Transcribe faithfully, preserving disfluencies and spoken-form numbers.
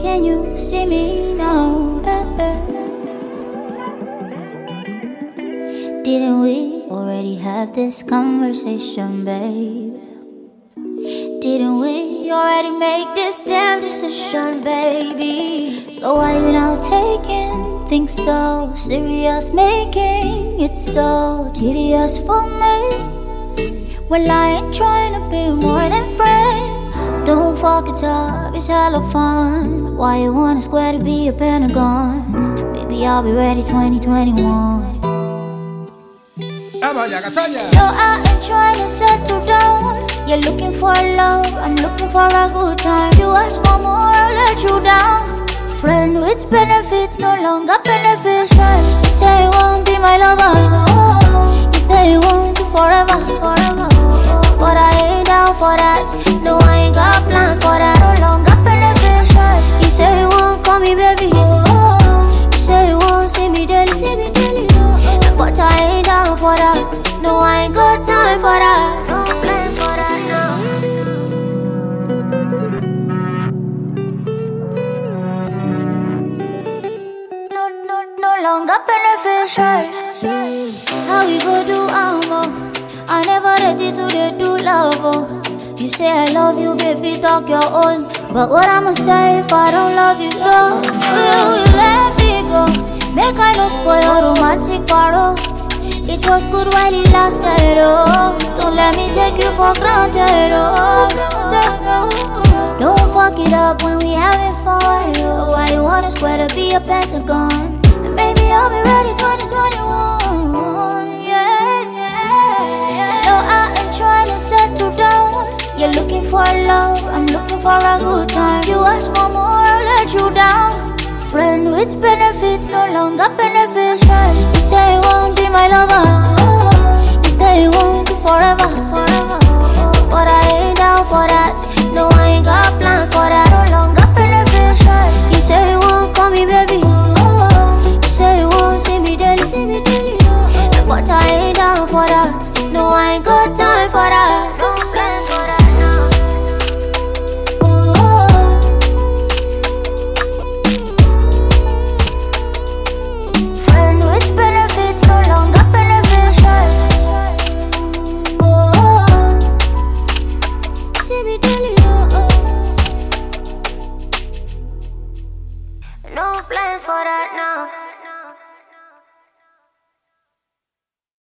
Can you see me now? Eh, eh. Didn't we already have this conversation, babe? Didn't we already make this damn decision, baby? So why you now taking things so serious, making it so tedious for me? Well, I ain't trying to be more than friends. Don't fuck it up, it's hella fun. Why you wanna square to be a pentagon? Maybe I'll be ready twenty twenty-one. No, I ain't trying to settle down. You're looking for love, I'm looking for a good time. You ask for more, I'll let you down. Friend with benefits, no longer beneficial. You say you won't be my lover. You say you won't be forever, forever. But I ain't down for that. No, I ain't got plans for that. No longer beneficial. You say you won't call me baby. You say you won't see me daily, see me daily. But I ain't down for that. No, I ain't got time for that. Don't blame for that now. No, no, no longer beneficial. How we go do ammo? I never ready to they do love. Oh. You say I love you, baby, talk your own. But what I'ma say if I don't love you so? Will you let me go? Make I no spoil your romantic parole. It was good while it lasted, oh. Don't let me take you for granted, oh. Don't fuck it up when we having fun, oh. Why you wanna square to be a pentagon? And maybe I'll be ready twenty twenty-one, yeah, yeah. No, I ain't trying to settle down. You're looking for love, I'm looking for a good time. You ask for more, I'll let you down. Friend with benefits, no longer beneficial. You say you won't be my lover. You say you won't be forever, forever. But I ain't down for that. No, I ain't got plans for that. No longer beneficial. You say you won't call me baby. You say you won't see me daily, see me daily. But I ain't down for that. No, I ain't got